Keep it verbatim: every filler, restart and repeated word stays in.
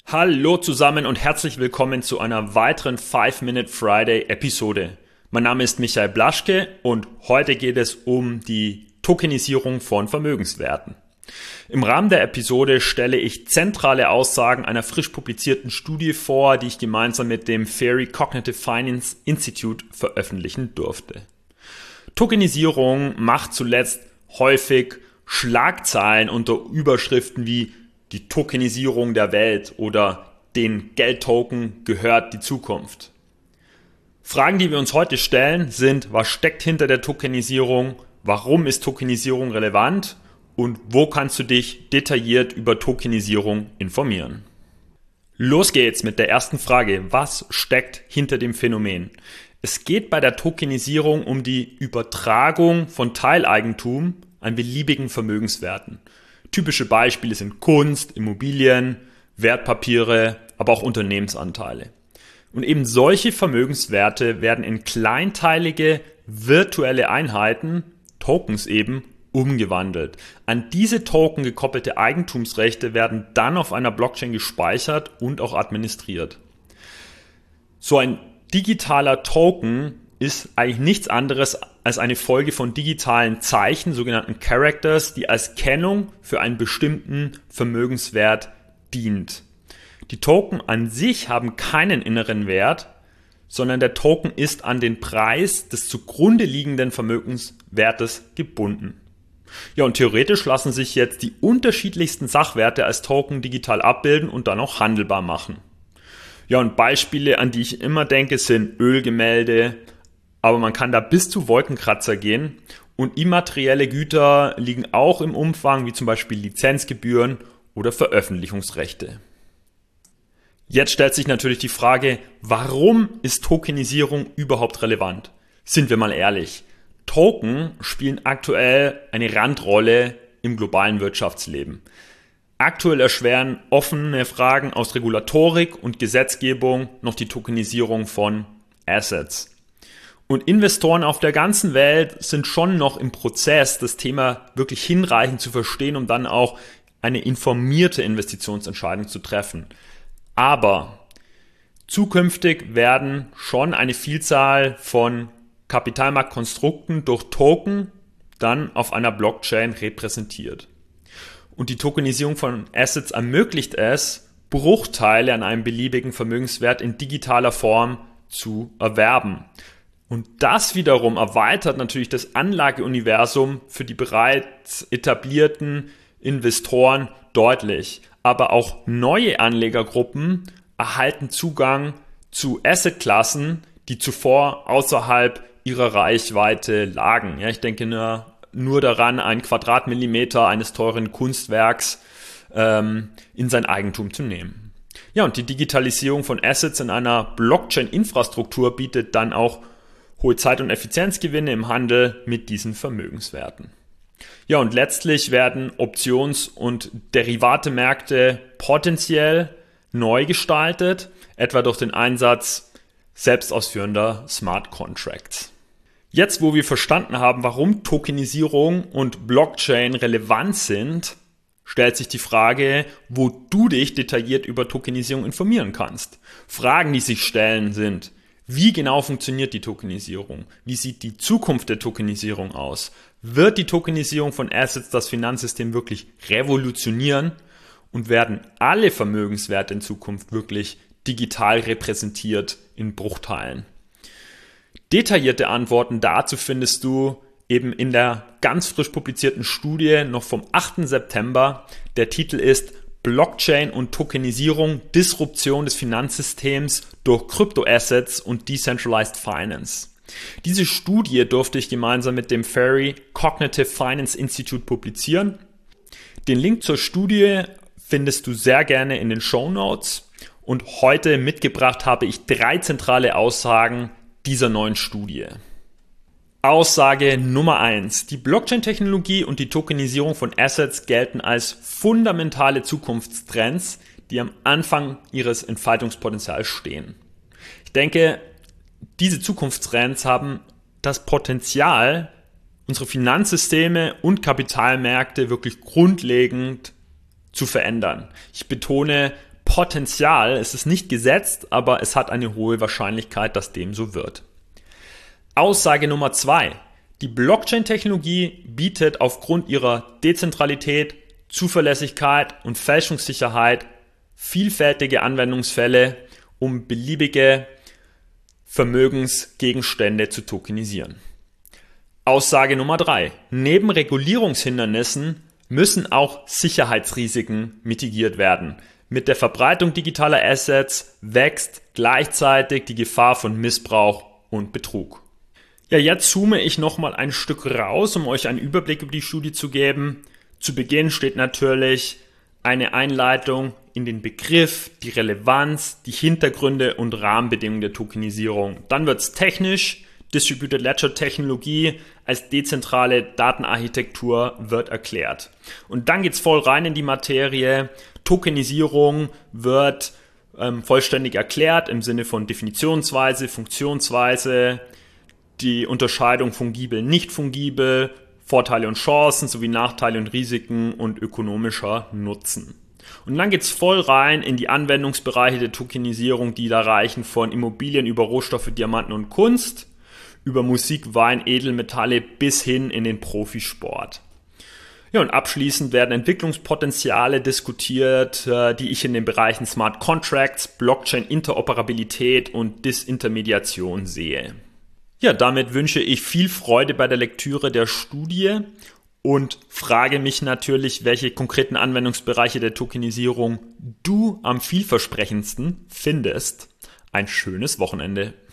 Hallo zusammen und herzlich willkommen zu einer weiteren five minute Friday Episode. Mein Name ist Michael Blaschke und heute geht es um die Tokenisierung von Vermögenswerten. Im Rahmen der Episode stelle ich zentrale Aussagen einer frisch publizierten Studie vor, die ich gemeinsam mit dem Fairy Cognitive Finance Institute veröffentlichen durfte. Tokenisierung macht zuletzt häufig Schlagzeilen unter Überschriften wie die Tokenisierung der Welt oder den Geldtoken gehört die Zukunft. Fragen, die wir uns heute stellen, sind: Was steckt hinter der Tokenisierung? Warum ist Tokenisierung relevant? Und wo kannst du dich detailliert über Tokenisierung informieren? Los geht's mit der ersten Frage. Was steckt hinter dem Phänomen? Es geht bei der Tokenisierung um die Übertragung von Teileigentum an beliebigen Vermögenswerten. Typische Beispiele sind Kunst, Immobilien, Wertpapiere, aber auch Unternehmensanteile. Und eben solche Vermögenswerte werden in kleinteilige virtuelle Einheiten, Tokens eben, umgewandelt. An diese Token gekoppelte Eigentumsrechte werden dann auf einer Blockchain gespeichert und auch administriert. So ein digitaler Token ist eigentlich nichts anderes als eine Folge von digitalen Zeichen, sogenannten Characters, die als Kennung für einen bestimmten Vermögenswert dient. Die Token an sich haben keinen inneren Wert, sondern der Token ist an den Preis des zugrunde liegenden Vermögenswertes gebunden. Ja, und theoretisch lassen sich jetzt die unterschiedlichsten Sachwerte als Token digital abbilden und dann auch handelbar machen. Ja, und Beispiele, an die ich immer denke, sind Ölgemälde, aber man kann da bis zu Wolkenkratzer gehen, und immaterielle Güter liegen auch im Umfang, wie zum Beispiel Lizenzgebühren oder Veröffentlichungsrechte. Jetzt stellt sich natürlich die Frage, warum ist Tokenisierung überhaupt relevant? Sind wir mal ehrlich, Token spielen aktuell eine Randrolle im globalen Wirtschaftsleben. Aktuell erschweren offene Fragen aus Regulatorik und Gesetzgebung noch die Tokenisierung von Assets. Und Investoren auf der ganzen Welt sind schon noch im Prozess, das Thema wirklich hinreichend zu verstehen, um dann auch eine informierte Investitionsentscheidung zu treffen. Aber zukünftig werden schon eine Vielzahl von Kapitalmarktkonstrukten durch Token dann auf einer Blockchain repräsentiert. Und die Tokenisierung von Assets ermöglicht es, Bruchteile an einem beliebigen Vermögenswert in digitaler Form zu erwerben. Und das wiederum erweitert natürlich das Anlageuniversum für die bereits etablierten Investoren deutlich. Aber auch neue Anlegergruppen erhalten Zugang zu Assetklassen, die zuvor außerhalb ihrer Reichweite lagen. Ja, ich denke nur, nur daran, einen Quadratmillimeter eines teuren Kunstwerks ähm, in sein Eigentum zu nehmen. Ja, und die Digitalisierung von Assets in einer Blockchain-Infrastruktur bietet dann auch hohe Zeit- und Effizienzgewinne im Handel mit diesen Vermögenswerten. Ja, und letztlich werden Options- und Derivatemärkte potenziell neu gestaltet, etwa durch den Einsatz selbstausführender Smart Contracts. Jetzt, wo wir verstanden haben, warum Tokenisierung und Blockchain relevant sind, stellt sich die Frage, wo du dich detailliert über Tokenisierung informieren kannst. Fragen, die sich stellen, sind: Wie genau funktioniert die Tokenisierung? Wie sieht die Zukunft der Tokenisierung aus? Wird die Tokenisierung von Assets das Finanzsystem wirklich revolutionieren? Und werden alle Vermögenswerte in Zukunft wirklich digital repräsentiert in Bruchteilen? Detaillierte Antworten dazu findest du eben in der ganz frisch publizierten Studie noch vom achten September. Der Titel ist Blockchain und Tokenisierung, Disruption des Finanzsystems durch Kryptoassets und Decentralized Finance. Diese Studie durfte ich gemeinsam mit dem Fairy Cognitive Finance Institute publizieren. Den Link zur Studie findest du sehr gerne in den Shownotes. Und heute mitgebracht habe ich drei zentrale Aussagen dieser neuen Studie. Aussage Nummer eins. Die Blockchain-Technologie und die Tokenisierung von Assets gelten als fundamentale Zukunftstrends, die am Anfang ihres Entfaltungspotenzials stehen. Ich denke, diese Zukunftstrends haben das Potenzial, unsere Finanzsysteme und Kapitalmärkte wirklich grundlegend zu verändern. Ich betone Potenzial. Es ist nicht gesetzt, aber es hat eine hohe Wahrscheinlichkeit, dass dem so wird. Aussage Nummer zwei. Die Blockchain-Technologie bietet aufgrund ihrer Dezentralität, Zuverlässigkeit und Fälschungssicherheit vielfältige Anwendungsfälle, um beliebige Vermögensgegenstände zu tokenisieren. Aussage Nummer drei. Neben Regulierungshindernissen müssen auch Sicherheitsrisiken mitigiert werden. Mit der Verbreitung digitaler Assets wächst gleichzeitig die Gefahr von Missbrauch und Betrug. Ja, jetzt zoome ich nochmal ein Stück raus, um euch einen Überblick über die Studie zu geben. Zu Beginn steht natürlich eine Einleitung in den Begriff, die Relevanz, die Hintergründe und Rahmenbedingungen der Tokenisierung. Dann wird es technisch. Distributed Ledger Technologie als dezentrale Datenarchitektur wird erklärt. Und dann geht's voll rein in die Materie. Tokenisierung wird ähm, vollständig erklärt im Sinne von Definitionsweise, Funktionsweise, die Unterscheidung fungibel, nicht fungibel, Vorteile und Chancen sowie Nachteile und Risiken und ökonomischer Nutzen. Und dann geht's voll rein in die Anwendungsbereiche der Tokenisierung, die da reichen von Immobilien über Rohstoffe, Diamanten und Kunst, über Musik, Wein, Edelmetalle bis hin in den Profisport. Ja, und abschließend werden Entwicklungspotenziale diskutiert, die ich in den Bereichen Smart Contracts, Blockchain, Interoperabilität und Disintermediation sehe. Ja, damit wünsche ich viel Freude bei der Lektüre der Studie und frage mich natürlich, welche konkreten Anwendungsbereiche der Tokenisierung du am vielversprechendsten findest. Ein schönes Wochenende.